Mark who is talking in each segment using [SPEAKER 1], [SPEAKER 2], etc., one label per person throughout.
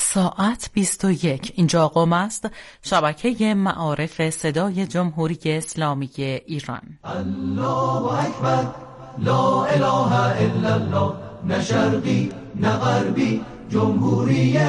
[SPEAKER 1] ساعت 21. اینجا قم است، شبکه معارف صدای جمهوری اسلامی ایران.
[SPEAKER 2] الله اکبر، لا اله الا الله، نه شرقی نه غربی، جمهوری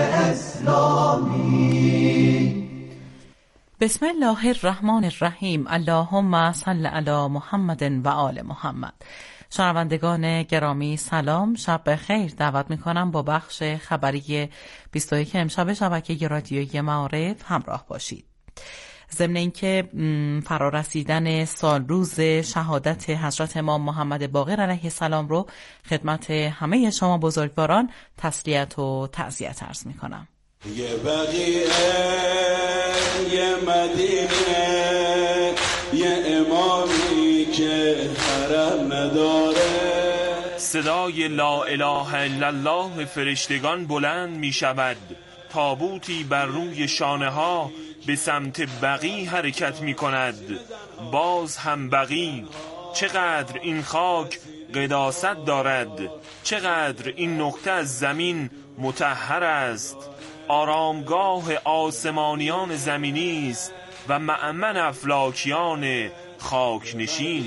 [SPEAKER 2] اسلامی.
[SPEAKER 1] بسم الله الرحمن الرحیم. اللهم صل علی محمد و آل محمد. شنوندگان گرامی سلام، شب بخیر. دعوت میکنم با بخش خبری 21 امشب شبکه رادیویی معارف همراه باشید. ضمن اینکه فرارسیدن سالروز شهادت حضرت امام محمد باقر علیه السلام رو خدمت همه شما بزرگواران تسلیت و تعزیت عرض میکنم.
[SPEAKER 3] یه بقیه، یه مدینه، یه امامی که حرم نداره.
[SPEAKER 4] صدای لا اله الا الله فرشتگان بلند می شود. تابوتی بر روی شانه ها به سمت بقی حرکت می کند. باز هم بقی. چقدر این خاک قداست دارد، چقدر این نقطه از زمین مطهر است. آرامگاه آسمانیان زمینی است و مأمن افلاکیان خاک نشین.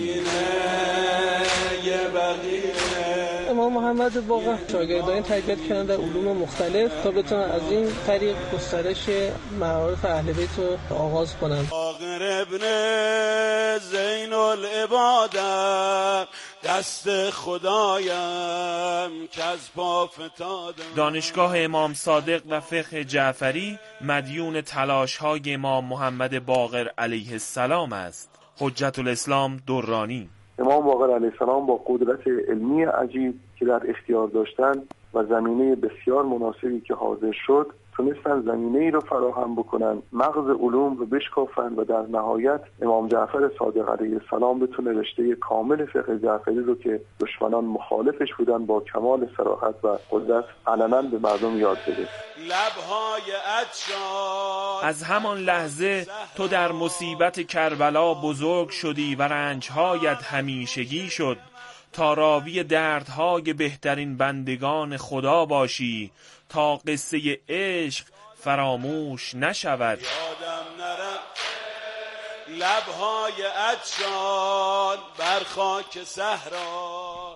[SPEAKER 5] امام محمد باقر شاگردان تربیت کردن در علوم مختلف تا بتونن از این طریق گسترش معارف اهل بیت رو آغاز کنن.
[SPEAKER 3] باقر ابن زین العباده، دست خدایم که از پا فتادم.
[SPEAKER 4] دانشگاه امام صادق و فقه جعفری مدیون تلاش‌های امام محمد باقر علیه السلام است. حجت الاسلام درانی.
[SPEAKER 6] امام باقر علیه السلام با قدرت علمی عجیب که در اختیار داشتن و زمینه بسیار مناسبی که حاضر شد، تونستن زمینه ای رو فراهم بکنن، مغز علوم رو بشکافن و در نهایت امام جعفر صادق علیه السلام بتونه رشته کامل فقه جعفری رو که دشمنان مخالفش بودن با کمال صراحت و قدرت علنا به مردم یاد بده.
[SPEAKER 3] لبهای عطشان.
[SPEAKER 4] از همان لحظه تو در مصیبت کربلا بزرگ شدی و رنجهایت همیشگی شد، تا راوی دردهای بهترین بندگان خدا باشی، تا قصه عشق فراموش نشود.
[SPEAKER 3] یادم نرم لبهای عطشان بر خاک صحرا.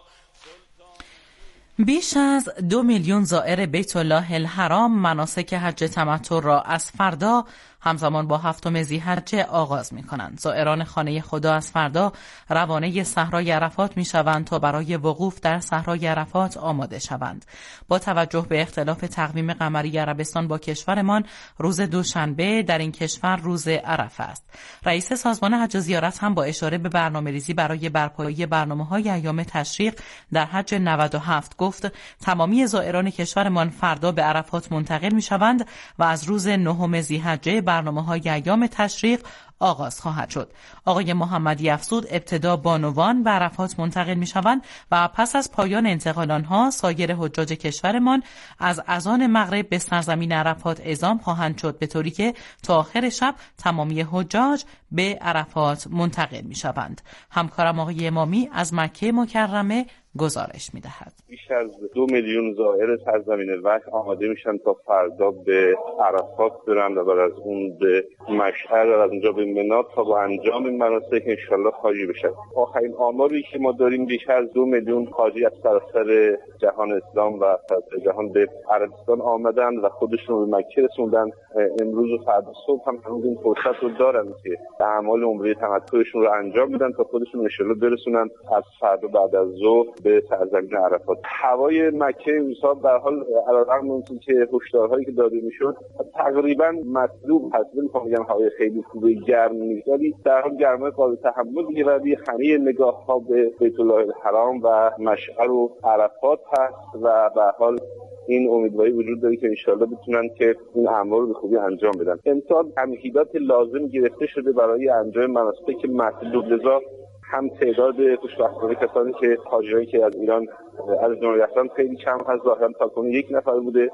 [SPEAKER 1] بیش از 2 میلیون زائر بیت الله الحرام مناسک حج تمتع را از فردا همزمان با 7 ذی‌حجه آغاز می‌کنند. زائران خانه خدا از فردا روانه صحرای عرفات می‌شوند تا برای وقوف در صحرای عرفات آماده شوند. با توجه به اختلاف تقویم قمری عربستان با کشورمان، روز دوشنبه در این کشور روز عرفه است. رئیس سازمان حج و زیارت هم با اشاره به برنامه‌ریزی برای برپایی برنامه‌های ایام تشریق در حج 97 گفت تمامی زائران کشورمان فردا به عرفات منتقل می‌شوند و از روز 9 ذی‌حجه برنامه‌های ایام تشریق آغاز خواهد شد. آقای محمدی افزود ابتدا بانوان به عرفات منتقل می‌شوند و پس از پایان انتقال آنها سایر حجاج کشورمان از اذان مغرب به سرزمین عرفات اعزام خواهند شد، به طوری که تا آخر شب تمامی حجاج به عرفات منتقل می‌شوند. همکارم آقای امامی از مکه مکرمه گزارش می‌دهد.
[SPEAKER 7] بیش از 2 میلیون زائر سرزمین وحی آماده میشن تا فردا به عرفات برن و بعد از اون به مشعر و از اونجا به منی تا با انجام این مناسک انشالله حاجی بشن. آخرین آماری که ما داریم بیش از 2 میلیون حاجی از سراسر جهان اسلام و سراسر جهان به عربستان آمدن و خودشون رو به مکه رسوندن. امروز و فردا صبح هم هنوز این فرصت رو دارن که اعمال عمره تمتعشون رو انجام بدن تا خودشون انشالله برسونن از فردا بعد از ظهر به سرزمین عرفات. هوای مکه امسال در حال علیرغم اینکه هشدارهایی که داده میشد تقریبا مطلوب هست، نمیخوام بگم هوای خیلی خوبه، گرم نیست، ولی در حال گرمای قابل تحملیه و همه نگاه ها به بیت الله الحرام و مشعر و عرفات هست و به حال این امیدواری وجود داره که انشالله بتونن که این اعمال رو به خوبی انجام بدن. امسال تمهیدات لازم گرفته شده برای انجام مناسک مطلوب، لذا هم تعداد خوشبختانه کسانی که حاجیانی که از ایران از دنیا رفتن خیلی کم هست، ظاهرا تا کنون 1 نفر بوده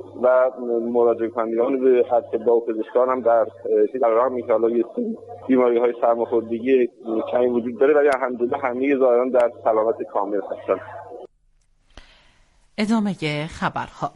[SPEAKER 7] و مراجعه کنندگان به اطباء و پزشکان هم در راه می‌حالا یه بیماری‌های سرماخوردگی کمی وجود داره، ولی الحمدلله همه زائران در سلامت کامل هستند.
[SPEAKER 1] ادامه خبرها.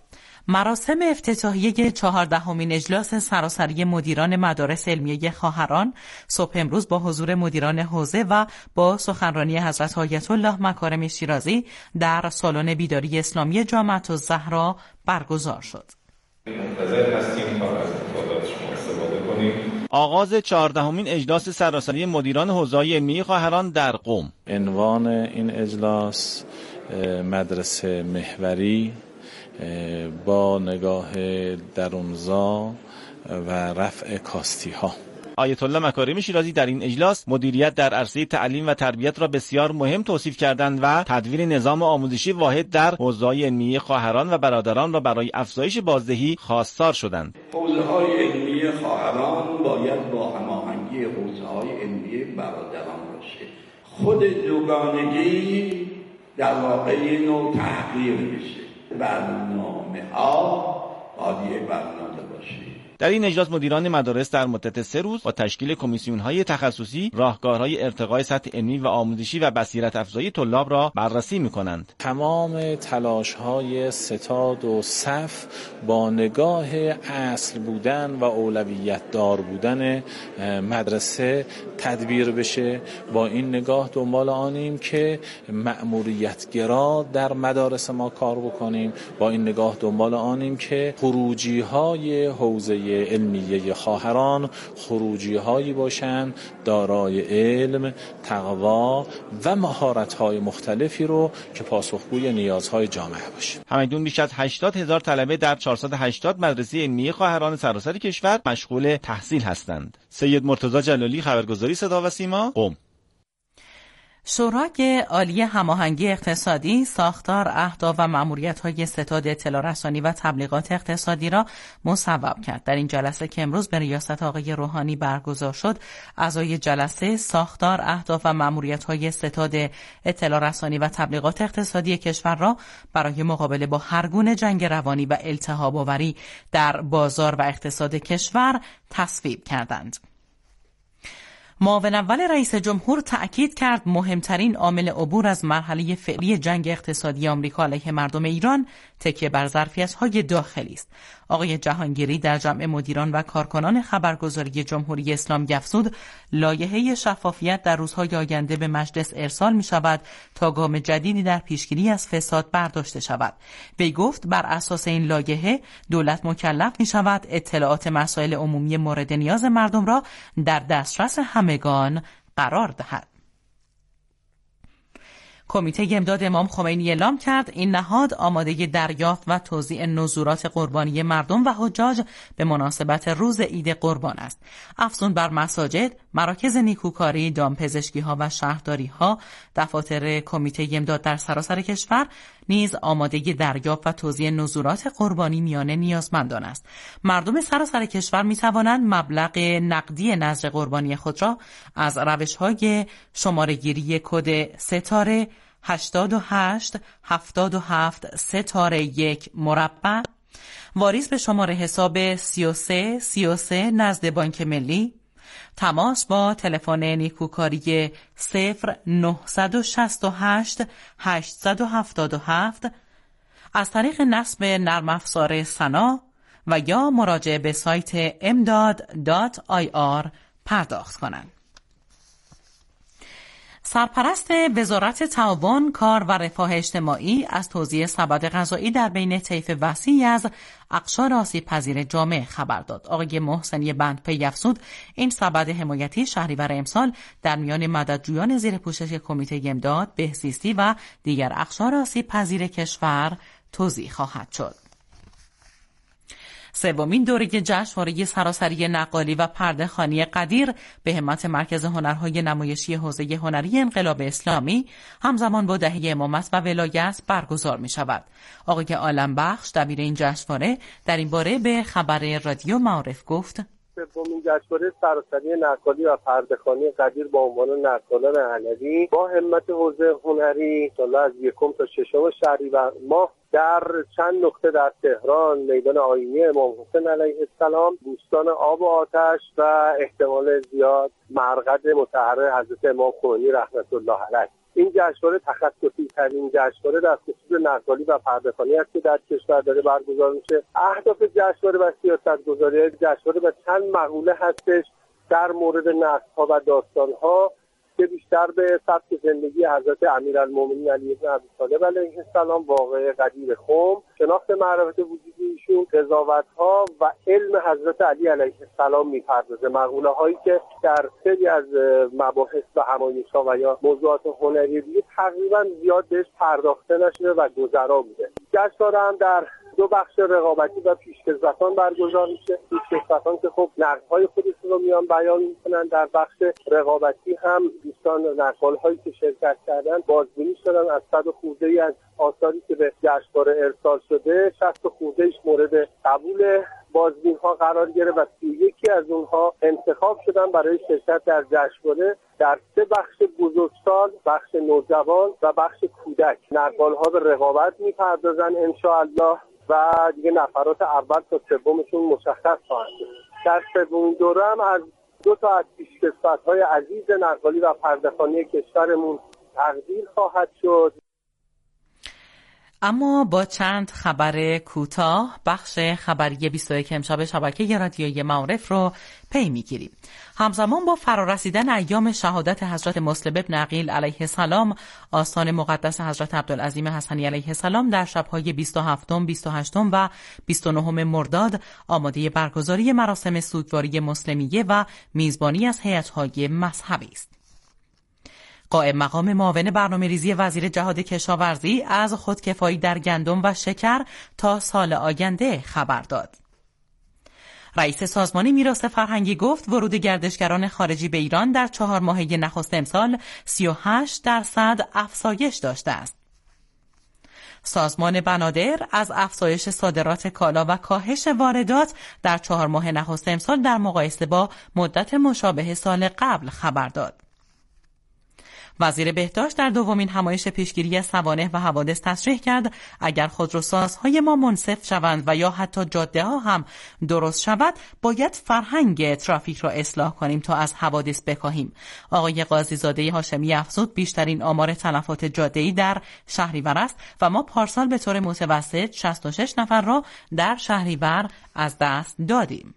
[SPEAKER 1] مراسم افتتاحیه 14مین اجلاس سراسری مدیران مدارس علمیه خواهران صبح امروز با حضور مدیران حوزه و با سخنرانی حضرت آیت الله مکارم شیرازی در سالن بیداری اسلامی جامعة الزهرا برگزار شد.
[SPEAKER 8] منتظر هستیم تا از مطالعات شما استفاده کنیم.
[SPEAKER 9] آغاز 14مین اجلاس سراسری مدیران حوزه‌های علمیه خواهران در قم.
[SPEAKER 10] عنوان این اجلاس مدرسه محوری با نگاه درونزا و رفع کاستی ها.
[SPEAKER 9] آیت الله مکارم شیرازی در این اجلاس مدیریت در عرصه تعلیم و تربیت را بسیار مهم توصیف کردند و تدوین نظام آموزشی واحد در حوزه‌های علمیه خواهران و برادران را برای افزایش بازدهی خواستار شدند.
[SPEAKER 11] حوزه‌های علمیه خواهران باید با هماهنگی حوزه‌های علمیه برادران باشه. خود دوگانگی در واقع این نوع تحقیر میشه. برنامه‌ها باید برنامه باشه.
[SPEAKER 9] در این اجلاس مدیران مدارس در مدت 3 روز با تشکیل کمیسیون‌های تخصصی راهکارهای ارتقای سطح علمی و آموزشی و بصیرت افزایی طلاب را بررسی می‌کنند.
[SPEAKER 10] تمام تلاش‌های ستاد و صف با نگاه اصل بودن و اولویت دار بودن مدرسه تدبیر بشه. با این نگاه دنبال آنیم که مأموریت‌گرا در مدارس ما کار بکنیم. با این نگاه دنبال آنیم که خروجی‌های حوزه علمیه خواهران خروجی هایی باشند دارای علم، تقوا و مهارت های مختلفی رو که پاسخگوی نیازهای جامعه باشه.
[SPEAKER 9] همکنون بیش از 80,000 طلبه در 480 مدرسه علمیه خواهران سراسر کشور مشغول تحصیل هستند. سید مرتضی جلالی، خبرگزاری صدا و سیما، قم.
[SPEAKER 1] شورای عالی هماهنگی اقتصادی ساختار اهداف و مأموریت‌های ستاد اطلاع رسانی و تبلیغات اقتصادی را مصوب کرد. در این جلسه که امروز به ریاست آقای روحانی برگزار شد، اعضای جلسه ساختار اهداف و مأموریت‌های ستاد اطلاع رسانی و تبلیغات اقتصادی کشور را برای مقابله با هر گونه جنگ روانی و التهاب آوری در بازار و اقتصاد کشور تصویب کردند. معاون اول رئیس جمهور تأکید کرد مهمترین عامل عبور از مرحله فعلی جنگ اقتصادی آمریکا علیه مردم ایران تکیه بر ظرفیت‌های داخلی است. آقای جهانگیری در جمع مدیران و کارکنان خبرگزاری جمهوری اسلامی افزود لایحه شفافیت در روزهای آینده به مجلس ارسال می‌شود تا گام جدیدی در پیشگیری از فساد برداشته شود. وی گفت بر اساس این لایحه دولت مکلف می‌شود اطلاعات مسائل عمومی مورد نیاز مردم را در دسترس همگان قرار دهد. کمیته امداد امام خمینی اعلام کرد این نهاد آماده دریافت و توزیع نذورات قربانی مردم و حجاج به مناسبت روز عید قربان است. افزون بر مساجد، مراکز نیکوکاری، دامپزشکی‌ها و شهرداری‌ها، دفاتر کمیته امداد در سراسر کشور نیز آماده دریافت و توزیع نذورات قربانی میان نیازمندان است. مردم سراسر کشور می‌توانند مبلغ نقدی نذر قربانی خود را از روش‌های شماره‌گیری کد ستاره 8877 مربع واریز به شماره حساب 3333 نزد بانک ملی، تماس با تلفن نیکوکاری 0968 877 از طریق نصب نرم افزار سنا و یا مراجعه به سایت امداد.ir پرداخت کنند. سرپرست وزارت تعاون، کار و رفاه اجتماعی از توزیع سبد غذایی در بین طیف وسیعی از اقشار آسیب‌پذیر جامعه خبر داد. آقای محسنی بندپی افزود این سبد حمایتی شهریور امسال در میان مددجویان زیر پوشش کمیته امداد، بهزیستی و دیگر اقشار آسیب‌پذیر کشور توزیع خواهد شد. سومین دوره جشنواره سراسری نقالی و پرده‌خوانی قدیر به همت مرکز هنرهای نمایشی حوزه هنری انقلاب اسلامی همزمان با دهه امامت و ولایت برگزار می شود. آقای عالمبخش دبیر این جشنواره در این باره به خبر رادیو معارف گفت:
[SPEAKER 12] سومین جشنواره سراسری نقالی و پرده‌خوانی قدیر با عنوان نقالان علوی با همت حوزه هنری از 1 تا 6 شهریور ماه در چند نقطه در تهران، میدان آیینی امام حسین علیه السلام، بوستان آب و آتش و احتمال زیاد مرقد مطهر حضرت امام خمینی رحمت الله علیه این جشنواره تخصصی ترین جشنواره در خصوص نقالی و پرده‌خوانی است که در کشور داره برگزار میشه. اهداف جشنواره و سیاست‌گذاری جشنواره و چند مقوله هستش در مورد نسل‌ها و داستان‌ها که بیشتر به سبک زندگی حضرت امیرالمومنین علی بن ابی طالب علیه السلام، واقعه قدیر خم، شناخت معرفت وجودی ایشون، قضاوت‌ها و علم حضرت علی علیه السلام می‌پردازه. مقوله‌هایی که در خیلی از مباحث و همایش‌ها و یا موضوعات هنری دیگه تقریباً زیاد بهش پرداخته نشده و گذرا بوده. جشنواره هم در دو بخش رقابتی و پیشکسوتان برگزار میشه. پیشکسوتان که خب نقدهای خودشون رو میان بیان میکنن. در بخش رقابتی هم دوستان نقال‌هایی که شرکت کردن بازبینی شدن از 100 خورده از آثاری که به جشنواره ارسال شده، 60 خورده‌اش مورد قبول بازبین‌ها قرار گرفت و 31 از اونها انتخاب شدن برای شرکت در جشنواره. در 3 بخش بزرگسال، بخش نوجوان و بخش کودک نقال‌ها به رقابت می‌پردازن انشاءالله و دیگه نفرات اول تا سومشون مشخص خواهند شد. در سومین دوره هم از 2 تا از پیشکسوت‌های عزیز نقالی و پرده‌خوانی کشورمون تقدیر خواهد شد.
[SPEAKER 1] اما با چند خبر کوتاه بخش خبری 21 امشب شبکه رادیویی معارف رو پی میگیریم. همزمان با فرارسیدن ایام شهادت حضرت مسلم ابن عقیل علیه السلام، آستان مقدس حضرت عبدالعظیم حسنی علیه السلام در شب‌های 27، 28 و 29 مرداد آماده برگزاری مراسم سوگواری مسلمیه و میزبانی از هیئت‌های مذهبی است. قائم مقام معاون برنامه‌ریزی وزیر جهاد کشاورزی از خودکفایی در گندم و شکر تا سال آینده خبر داد. رئیس سازمان میراث فرهنگی گفت ورود گردشگران خارجی به ایران در 4 ماهه نخست امسال 38% افزایش داشته است. سازمان بنادر از افزایش صادرات کالا و کاهش واردات در 4 ماه نخست امسال در مقایسه با مدت مشابه سال قبل خبر داد. وزیر بهداشت در دومین همایش پیشگیری از سوانح و حوادث تصریح کرد اگر خودروسازهای ما منصف شوند و یا حتی جاده ها هم درست شود باید فرهنگ ترافیک را اصلاح کنیم تا از حوادث بکاهیم. آقای قاضی زاده هاشمی افزود بیشترین آمار تلفات جاده‌ای در شهریور است و ما پارسال به طور متوسط 66 نفر را در شهریور از دست دادیم.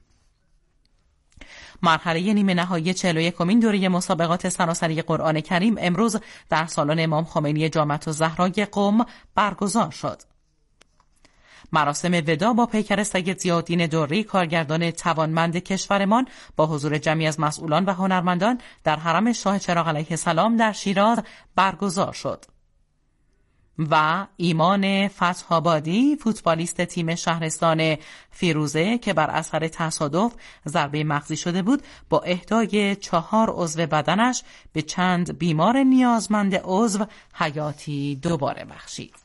[SPEAKER 1] مرحله نیمه نهایی 41مین دوره مسابقات سراسری قرآن کریم امروز در سالن امام خمینی جامعة الزهرا قم برگزار شد. مراسم وداع با پیکر سید ضیاءالدین دوری کارگردان توانمند کشورمان با حضور جمعی از مسئولان و هنرمندان در حرم شاه چراغ علیه السلام در شیراز برگزار شد. و ایمان فتح‌آبادی فوتبالیست تیم شهرستان فیروزه که بر اثر تصادف ضربه مغزی شده بود با اهدای 4 عضو بدنش به چند بیمار نیازمند عضو حیاتی دوباره بخشید.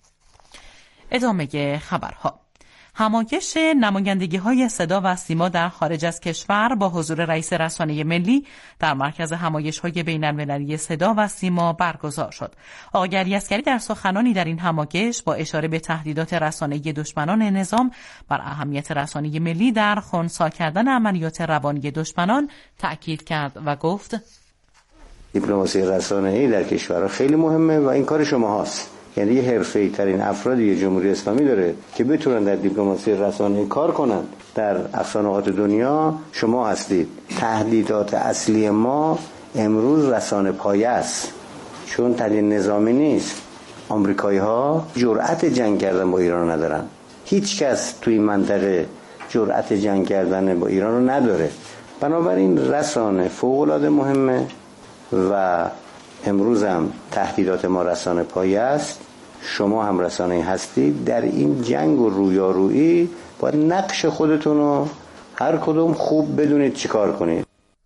[SPEAKER 1] ادامه خبرها. همایش نمایندگی‌های صدا و سیما در خارج از کشور با حضور رئیس رسانه ملی در مرکز همایش‌های بین‌المللی صدا و سیما برگزار شد. آقای علی عسگری در سخنانی در این همایش با اشاره به تهدیدات رسانه‌ای دشمنان نظام بر اهمیت رسانه ملی در خنثی کردن عملیات روانی دشمنان تأکید کرد و گفت
[SPEAKER 13] دیپلماسی رسانه‌ای در کشورها خیلی مهمه و این کار شما هاست. یعنی یه حرفه‌ای ترین افرادی جمهوری اسلامی داره که بتونن در دیپلماسی رسانه‌ای کار کنن در اقصا نقاط دنیا شما هستید. تهدیدات اصلی ما امروز رسانه پایه است، چون تهدید نظامی نیست. آمریکایی‌ها جرأت جنگ کردن با ایران ندارن. هیچ کس توی این منطقه جرأت جنگ کردن با ایران رو نداره. بنابراین رسانه فوق‌العاده مهمه و امروز هم تهدیدات ما رسانه پایه است. شما هم رسانه هستید. در این جنگ و رویارویی باید نقش خودتون رو هر کدوم خوب بدونید چیکار کنید.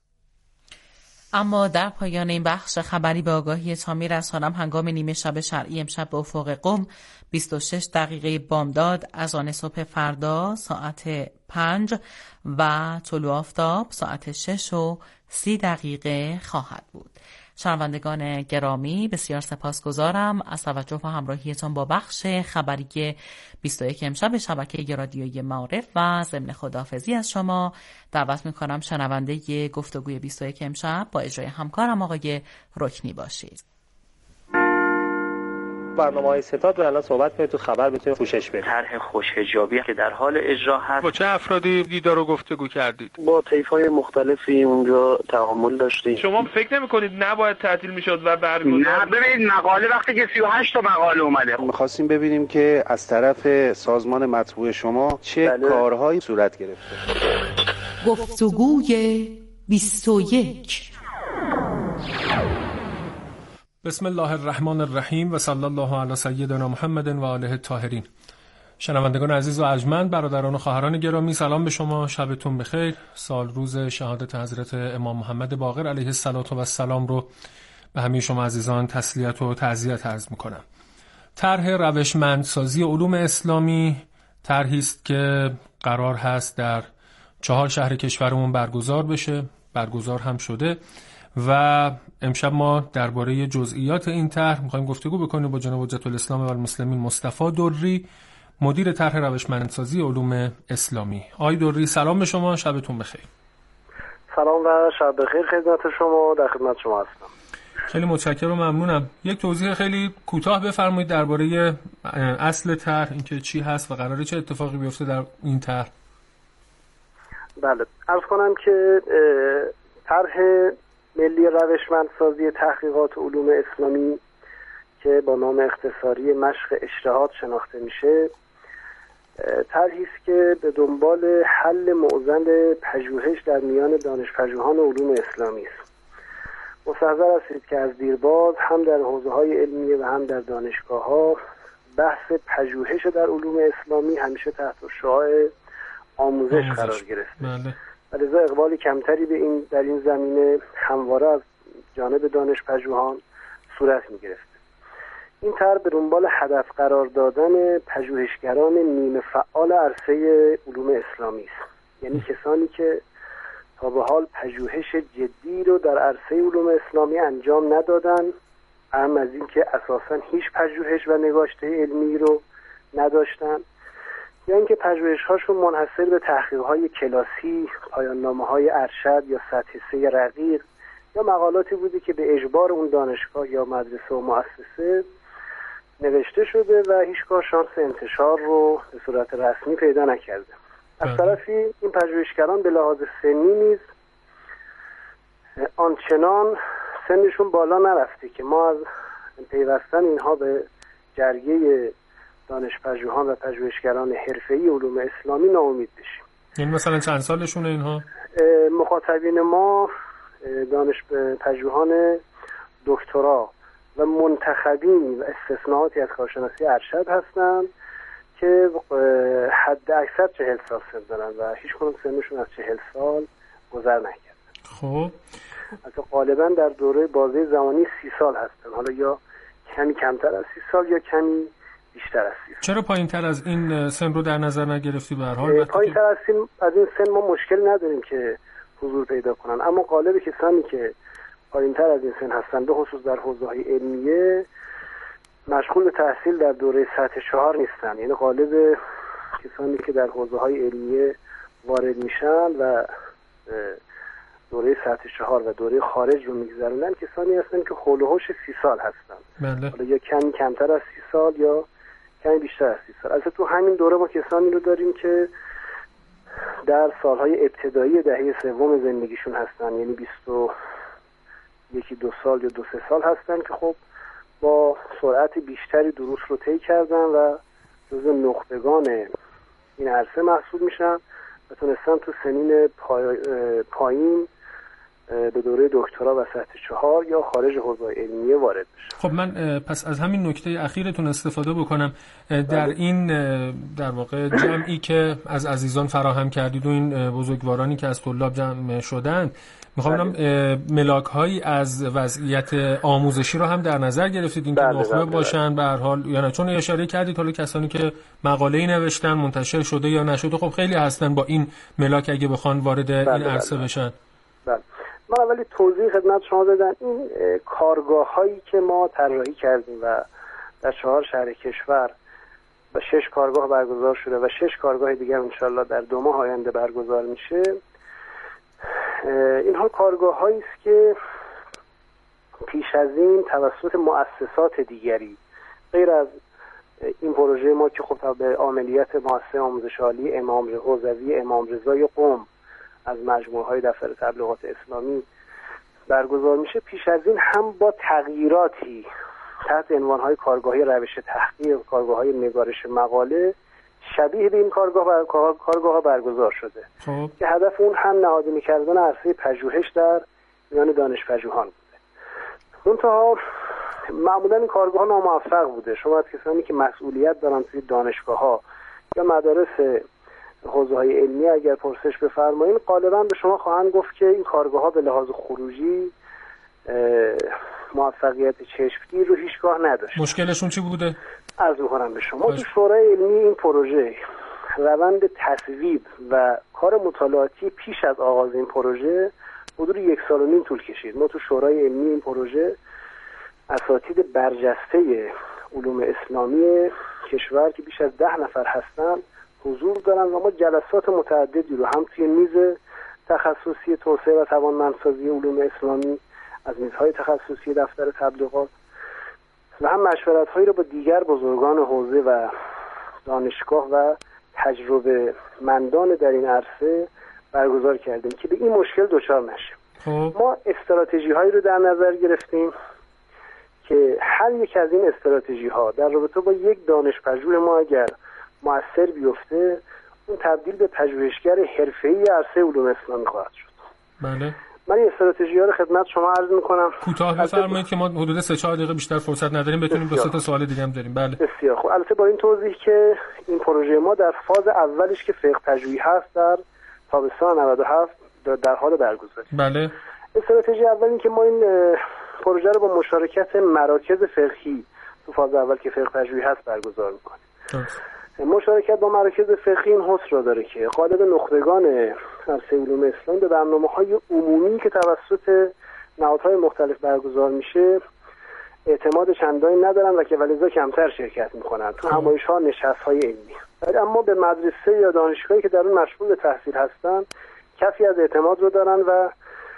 [SPEAKER 1] اما در پایان این بخش خبری به آگاهی تامی رسانم هنگام نیمه شب شرعی امشب به افق قم 26 دقیقه بامداد، اذان صبح فردا ساعت 5 و طلوع آفتاب ساعت 6 و 30 دقیقه خواهد بود. شنوندگان گرامی بسیار سپاسگزارم از توجه و همراهیتان با بخش خبری 21 امشب شبکه رادیویی معارف و ضمن خداحافظی از شما دعوت می‌کنم شنونده گفتگوی 21 امشب با اجرای همکارم آقای رکنی باشید.
[SPEAKER 14] برنامه‌های ستاد رو الان صحبت کنید تو خبر بتونید پوشش بدید.
[SPEAKER 15] طرح خوش‌حجابی که در حال اجرا هست.
[SPEAKER 16] با چه افرادی دیدار و گفتگو کردید؟
[SPEAKER 12] با طیف‌های مختلفی اونجا تعامل داشتیم.
[SPEAKER 16] شما فکر نمی‌کنید نباید تعطیل می‌شد و برگزار؟
[SPEAKER 15] نه ببینید مقاله وقتی که 38 تا مقاله اومده.
[SPEAKER 17] می‌خواستیم ببینیم که از طرف سازمان مطبوع شما چه کارهایی صورت گرفته.
[SPEAKER 1] گفتگوی 21.
[SPEAKER 18] بسم الله الرحمن الرحیم و صلی الله علی سیدنا محمد و آله الطاهرین. شنوندگان عزیز و ارجمند، برادران و خواهران گرامی، سلام به شما، شبتون بخیر. سال روز شهادت حضرت امام محمد باقر علیه السلام رو به همه شما عزیزان تسلیت و تعزیت عرض میکنم. طرح روشمندسازی علوم اسلامی طرحی است که قرار هست در 4 شهر کشورمون برگزار بشه، برگزار هم شده و امشب ما درباره جزئیات این طرح می‌خوایم گفتگو بکنیم با جناب حجت الاسلام و المسلمین مصطفی دری، مدیر طرح روشمندسازی علوم اسلامی. آقای دری سلام به شما، شبتون بخیر.
[SPEAKER 12] سلام و شب بخیر خدمت شما، در خدمت شما هستم.
[SPEAKER 18] خیلی متشکرم و ممنونم. یک توضیح خیلی کوتاه بفرمایید درباره اصل طرح، اینکه چی هست و قراره چه اتفاقی بیفته در این طرح.
[SPEAKER 12] بله، عرض کنم که طرح ملی روشمندسازی تحقیقات علوم اسلامی که با نام اختصاری مشق اجتهاد شناخته میشه، طرحی است که به دنبال حل معضل پژوهش در میان دانشپژوهان علوم اسلامی است. مستحضر هستید که از دیرباز هم در حوزه‌های علمیه و هم در دانشگاه‌ها بحث پژوهش در علوم اسلامی همیشه تحت شعاع آموزش قرار گرفته.
[SPEAKER 18] بله.
[SPEAKER 12] لذا اقبال کمتری به در این زمینه همواره از جانب دانشپژوهان صورت می‌گرفت. این طرح به دنبال هدف قرار دادن پژوهشگران نیمه فعال عرصه علوم اسلامی است. یعنی کسانی که تا به حال پژوهش جدی رو در عرصه علوم اسلامی انجام ندادن، اهم از این که اساساً هیچ پژوهش و نگاشته علمی رو نداشتن، یا اینکه پژوهش‌هاشون منحصر به تحقیق‌های کلاسی، پایان‌نامه‌های ارشد یا سطح 3 رقیق یا مقالاتی بوده که به اجبار اون دانشگاه یا مدرسه و مؤسسه نوشته شده و هیچگاه شانس انتشار رو به صورت رسمی پیدا نکرده. از طرفی این پژوهشگران به لحاظ سنی نیز آنچنان سنشون بالا نرفته که ما از پیوستن اینها به جرگه دانشپژوهان و پژوهشگران حرفه‌ای علوم اسلامی ناامید بشیم.
[SPEAKER 18] یعنی مثلا چند سالشونه اینها؟
[SPEAKER 12] مخاطبین ما دانشپژوهان دکترا و منتخبین و استثناءاتی از کارشناسی ارشد هستند که حد اکثر 40 سال سن دارن و هیچ کنون سنشون از 40 سال گذر نکرده.
[SPEAKER 18] خب
[SPEAKER 12] البته غالبا در دوره بازه زمانی 30 سال هستن، حالا یا کمی کمتر از 30 سال یا کمی بیشتر از 30 سال.
[SPEAKER 18] چرا پایین‌تر از این سن رو در نظر نگرفتی؟ به هر حال
[SPEAKER 12] پایین‌تر از این سن ما مشکل نداریم که حضور پیدا کنن، اما غالب کسانی که پایین‌تر از این سن هستن به خصوص در حوزه‌های علمیه مشغول به تحصیل در دوره سطح 4 نیستن. یعنی غالب کسانی که در حوزه‌های علمیه وارد میشن و دوره سطح 4 و دوره خارج رو میگذرونن کسانی هستن که حول و حوش 30 سال هستن.
[SPEAKER 18] بله.
[SPEAKER 12] حالا یا کمی کمتر از 30 سال یا کمی بیشتر از 30 سال. البته تو همین دوره ما کسانی رو داریم که در سالهای ابتدایی دهه سوم زندگیشون هستن، یعنی 21-2 سال یا 2-3 سال هستن که خب با سرعت بیشتری دروس رو طی کردن و جزو نخبگان این عرصه محسوب میشن و تونستن تو سنین پایین به دوره دکترا و سطح 4 یا خارج حوزه علمیه وارد بشن.
[SPEAKER 18] خب من پس از همین نکته اخیرتون استفاده بکنم. در این در واقع جمعی که از عزیزان فراهم کردید و این بزرگوارانی که از طلاب جمع شدند، میخوام ملاک‌هایی از وضعیت آموزشی رو هم در نظر گرفتید، اینکه نخبه باشن به هر حال یا نه؟ چون اشاره کردید حالا کسانی که مقاله‌ای نوشتن منتشر شده یا نشده خب خیلی هستن با این ملاک اگه بخوان وارد این عرصه بشن.
[SPEAKER 12] بله. من اولی توضیح خدمت شما بدم. این کارگاه‌هایی که ما طراحی کردیم و در 4 شهر کشور و 6 کارگاه برگزار شده و 6 کارگاه دیگر انشالله در 2 ماه آینده برگزار میشه، اینها کارگاه‌هایی است که پیش از این توسط مؤسسات دیگری غیر از این پروژه ما که خب به عملیات مؤسسه آموزش عالی امام حوزوی امام رضای قم از مجموعه‌های دفتر تبلیغات اسلامی برگزار میشه، پیش از این هم با تغییراتی تحت عنوان‌های کارگاه‌های روش تحقیق، کارگاه‌های نگارش مقاله شبیه به این کارگاه‌ها برگزار شده که هدف اون هم نهادینه کردن عرصه پژوهش در میان دانش‌پژوهان بوده. منتها معمولا این کارگاه‌ها ناموفق بوده. شما از کسانی که مسئولیت دارن توی دانشگاه‌ها یا مدارس حوزه‌های علمی اگر پرسش بفرمایید، غالبا به شما خواهند گفت که این کارگاه‌ها به لحاظ خروجی موفقیت چشمگیر رو هیچگاه نداشت.
[SPEAKER 18] مشکلشون چی بوده؟
[SPEAKER 12] عرض می‌کنم به شما. تو شورای علمی این پروژه روند تصویب و کار مطالعاتی پیش از آغاز این پروژه حدود 1.5 سال طول کشید. ما تو شورای علمی این پروژه اساتید برجسته علوم اسلامی کشور که بیش از 10 نفر هستن حضور دارن و ما جلسات متعددی رو هم توی میز تخصصی توسعه و توانمندسازی علوم اسلامی از میزهای تخصصی دفتر تبلیغات و هم مشورت‌هایی رو با دیگر بزرگان حوزه و دانشگاه و تجربه مندان در این عرصه برگزار کردیم که به این مشکل دچار نشیم. ما استراتژی‌هایی رو در نظر گرفتیم که هر یک از این استراتژی‌ها در رابطه با یک دانش‌پژوه ما اگر مؤثر بیفته، اون تبدیل به پژوهشگر حرفه‌ای عرصه علوم اسلامی خواهد شد.
[SPEAKER 18] بله.
[SPEAKER 12] من این استراتژی‌ها رو خدمت شما عرض می‌کنم.
[SPEAKER 18] کوتاه بفرمایید که ما حدود 3-4 دقیقه بیشتر فرصت نداریم، بتونیم 2 تا سوال دیگه هم داریم. بله.
[SPEAKER 12] بسیار خوب. البته با این توضیح که این پروژه ما در فاز اولش که فقه پژوهی هست در تابستان 97 در حال برگزاری.
[SPEAKER 18] بله.
[SPEAKER 12] استراتژی اول این که ما این پروژه رو با مشارکت مراکز فقهی تو فاز اول که فقه پژوهی هست برگزار می‌کنیم. مشارکت با مراکز فقهی این حس را داره که غالب نخبگان عرصه علوم اسلام به برنامه‌های عمومی که توسط نهادهای مختلف برگزار میشه اعتماد چندانی ندارن و که ولذا کمتر شرکت میکنن تو همایش‌ها، نشست‌های علمی. ولی اما به مدرسه یا دانشگاهی که در اون مشغول به تحصیل هستن کفی از اعتماد رو دارن و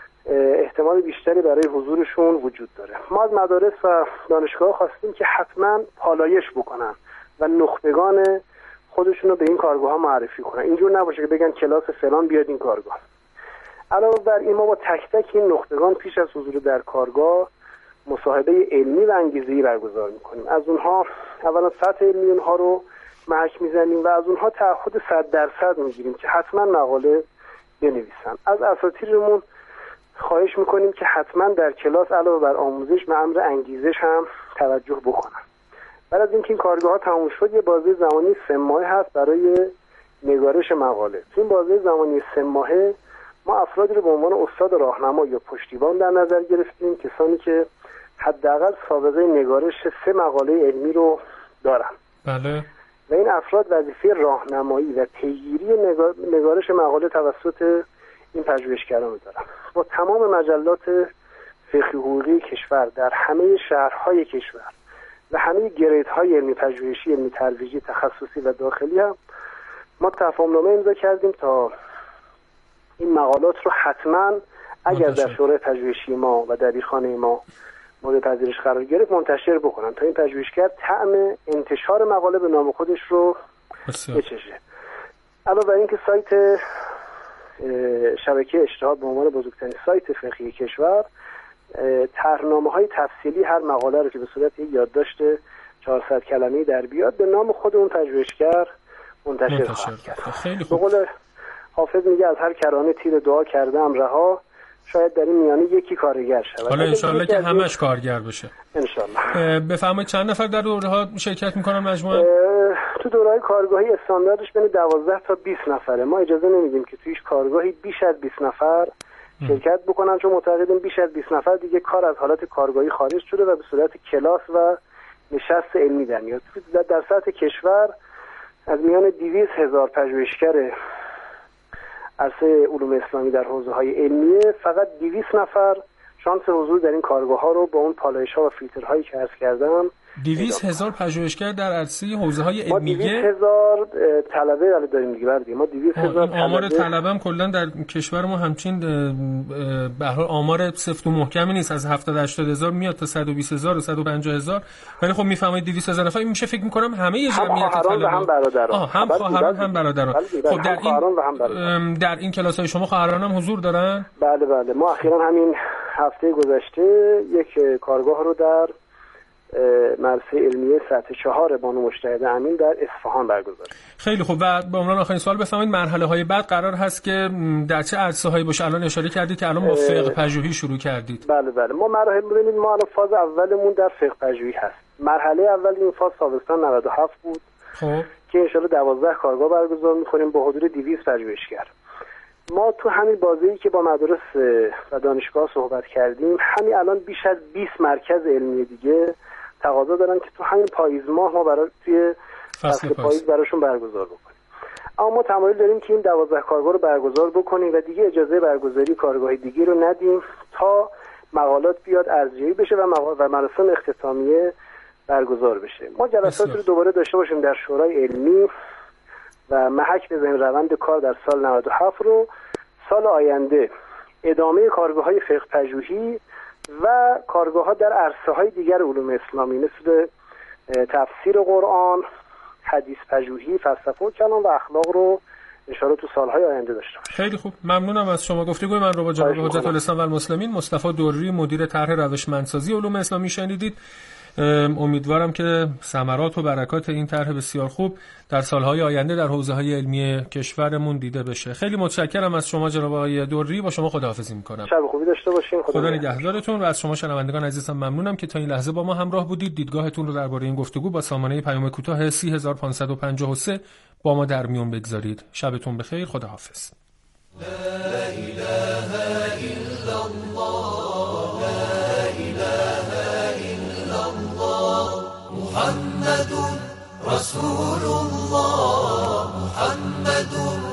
[SPEAKER 12] احتمال بیشتری برای حضورشون وجود داره. ما از مدارس و دانشگاه خواستیم که حتما پالایش بکنن و نخبگان خودشون رو به این کارگاه ها معرفی کنن. اینجور نباشه که بگن کلاس فلان بیاد این کارگاه. علاوه بر این ما با تک تک این نخبگان پیش از حضور در کارگاه مصاحبه علمی و انگیزه‌ای برگزار میکنیم. از اونها اولا سطح علمی اونها رو محک میزنیم و از اونها تعهد 100% میگیریم که حتما مقاله بنویسن. از اساتیدمون خواهش میکنیم که حتما در کلاس علاوه بر آموزش به امر انگیزش هم توجه بکنن. بعد از اینکه این کارگاه‌ها تموم شد یه بازه زمانی 3 ماهه هست برای نگارش مقاله. تو این بازه زمانی 3 ماهه ما افرادی رو به عنوان استاد راهنما یا پشتیبان در نظر گرفتیم، کسانی که حداقل سابقه نگارش 3 مقاله علمی رو دارن.
[SPEAKER 18] بله.
[SPEAKER 12] و این افراد وظیفه راهنمایی و پیگیری نگارش مقاله توسط این پژوهشگران دارن. با تمام مجلات فقهی حقوقی کشور در همه شهرهای کشور و همه گریدهای علمی پژوهشی، علمی ترویجی، تخصصی و داخلی هم ما تفاهم‌نامه امضا کردیم تا این مقالات رو حتما اگر در شورای پژوهشی ما و دبیرخانه ما مورد پذیرش قرار گرفت منتشر بکنن تا این پژوهشگر طعم انتشار مقاله به نام خودش رو بچشه. علاوه بر اینکه سایت شبکه اجتهاد به عنوان بزرگترین سایت فقهی کشور طرحنامه‌های تفصیلی هر مقاله رو که به صورت یک یادداشت 400 کلمه‌ای در بیاد به نام خود اون پژوهشگر منتشر خواهد کرد.
[SPEAKER 18] خیلی
[SPEAKER 12] خوب. به قول حافظ میگه از هر کرانه تیر دعا کردم رها، شاید در این میانه یکی کارگر شود.
[SPEAKER 18] حالا انشالله که همش کارگر بشه.
[SPEAKER 12] انشالله.
[SPEAKER 18] بفرمایید چند نفر در دوره‌ها شرکت میکنن مجموعاً؟
[SPEAKER 12] تو دوره‌های کارگاهی استانداردش بین 12 تا 20 نفره. ما اجازه نمیدیم که توی هیچ کارگاهی بیش از 20 نفر شرکت بکنن، چون معتقدیم بیش از 20 نفر دیگه کار از حالت کارگاهی خارج شده و به صورت کلاس و نشست علمی در میاد. در سطح کشور از میان 200,000 پژوهشگر عرصه علوم اسلامی در حوزه‌های علمیه فقط 200 نفر شانس حضور در این کارگاه‌ها رو با اون پالایش‌ها و فیلترهایی که عرض کردم
[SPEAKER 18] 200,000 پژوهشگر در عرصه حوزه‌های علمیه.
[SPEAKER 12] ما 200,000 طلبه داریم دیگه. ما 200,000
[SPEAKER 18] آمار طلبه هم کلا در کشور ما همچین به هر حال آمار سفت و محکمی نیست، از 70-80,000 میاد تا 120,000 و 150,000. ولی خب میفهمید 200,000 نفر میشه فکر می‌کنم همه جمعیت طلبه،
[SPEAKER 12] هم برادران،
[SPEAKER 18] هم خواهران هم برادران. خب در این کلاس‌های شما خواهران هم حضور دارن؟
[SPEAKER 12] بله ما اخیراً همین هفته گذشته یک کارگاه رو در مدرسه علمیه سطح 4 بانو مجتهده امین در اصفهان برگزار.
[SPEAKER 18] خیلی خوب. و به عنوان آخرین سوال بفرمایید مرحله‌های بعد قرار هست که در چه عرصه‌هایی باشه؟ الان اشاره کردید که الان با فقه پژوهی شروع کردید.
[SPEAKER 12] بله ما مراحل ببینید، ما الان فاز اولمون در فقه پژوهی هست. مرحله اول این فاز تابستان 97 بود.
[SPEAKER 18] خب
[SPEAKER 12] که ان شاءالله 12 کارگاه برگزار می‌کنیم با حدود 200 پژوهشگر. ما تو همین بازه‌ای که با مدارس و دانشگاه صحبت کردیم، همین الان بیش از 20 مرکز علمی دیگه تقاضا دارن که تو همین پاییز ماه ما برای توی فصل پاییز براشون برگزار بکنیم. اما ما تمایل داریم که این 12 کارگاه رو برگزار بکنیم و دیگه اجازه برگزاری کارگاه دیگه رو ندیم تا مقالات بیاد ارزیابی بشه و مراسم اختتامیه برگزار بشه. ما جلسات رو دوباره داشته باشیم در شورای علمی و محک بزنیم روند کار در سال 97 رو. سال آینده ادامه کارگاه‌های فقه پژوهی و کارگاه‌ها در عرصه‌های دیگر علوم اسلامی مثل تفسیر قرآن، حدیث پژوهی، فلسفه و کلام و اخلاق رو ان شاءالله تو سال‌های آینده داشته باشیم.
[SPEAKER 18] خیلی خوب، ممنونم از شما. گفتگوی من رو با جناب حجت الاسلام و المسلمین مصطفی دوری مدیر طرح روشمندسازی علوم اسلامی شنیدید. امیدوارم که ثمرات و برکات این طرح بسیار خوب در سالهای آینده در حوزه‌های علمی کشورمون دیده بشه. خیلی متشکرم از شما جناب آقای دوری. با شما خداحافظی می‌کنم.
[SPEAKER 12] شب خوبی داشته باشین.
[SPEAKER 18] خدا نگهدارتون. و از شما شنوندگان عزیزم ممنونم که تا این لحظه با ما همراه بودید. دیدگاهتون رو درباره این گفتگو با سامانه پیام کوتاه 30553 با ما در میون بگذارید. شبتون بخیر. خداحافظ.
[SPEAKER 2] لا اله الا الله، لا اله الا الله، محمد رسول الله، محمد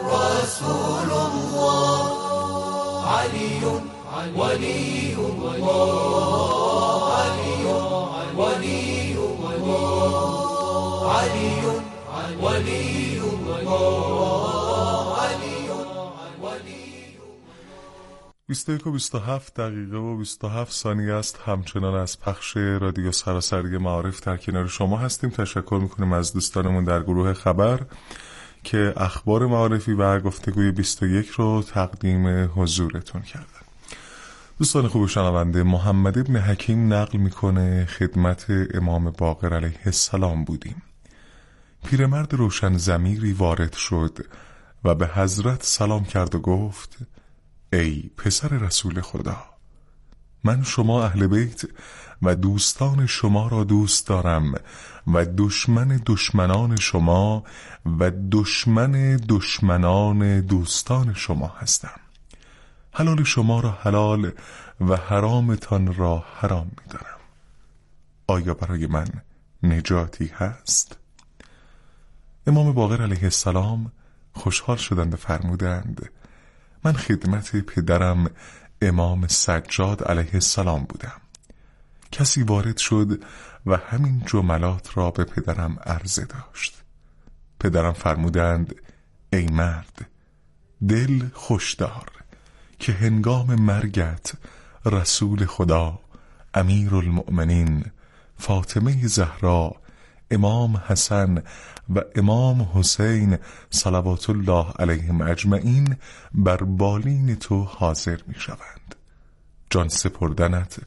[SPEAKER 2] رسول الله، علی ولی الله، علی ولی الله، علی ولی الله، علی
[SPEAKER 19] 21 و 27 دقیقه و 27 ثانیه است. همچنان از پخش رادیو سراسری معارف در کنار شما هستیم. تشکر میکنیم از دوستانمون در گروه خبر که اخبار معارفی و گفتگوی 21 رو تقدیم حضورتون کردن. دوستان خوب شنونده، محمد ابن حکیم نقل میکنه خدمت امام باقر علیه السلام بودیم. پیرمرد روشن ضمیری وارد شد و به حضرت سلام کرد و گفت: ای پسر رسول خدا، من شما اهل بیت و دوستان شما را دوست دارم و دشمن دشمنان شما و دشمن دشمنان دوستان شما هستم. حلال شما را حلال و حرامتان را حرام می‌دانم. آیا برای من نجاتی هست؟ امام باقر علیه السلام خوشحال شدند و فرمودند: من خدمت پدرم امام سجاد علیه السلام بودم. کسی وارد شد و همین جملات را به پدرم عرضه داشت. پدرم فرمودند: ای مرد، دل خوشدار که هنگام مرگت رسول خدا، امیرالمؤمنین، فاطمه زهرا، امام حسن و امام حسین صلوات الله علیهم اجمعین بر بالین تو حاضر می شوند. جان سپردنت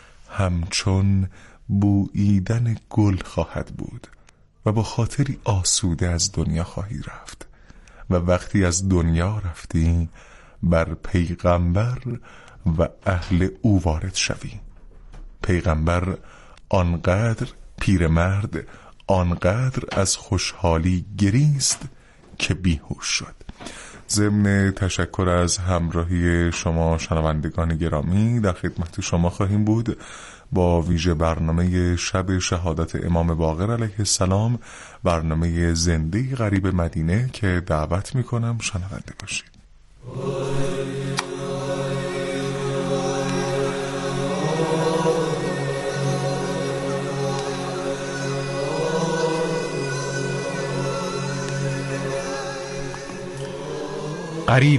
[SPEAKER 19] همچون بوییدن گل خواهد بود و با خاطری آسوده از دنیا خواهی رفت و وقتی از دنیا رفتی بر پیغمبر و اهل او وارد شوی. پیغمبر آنقدر، پیرمرد آنقدر از خوشحالی گریست که بیهوش شد. ضمن تشکر از همراهی شما شنوندگان گرامی در خدمت شما خواهیم بود با ویژه برنامه شب شهادت امام باقر علیه السلام، برنامه زنده غریب مدینه که دعوت میکنم شنونده باشید.
[SPEAKER 20] غریب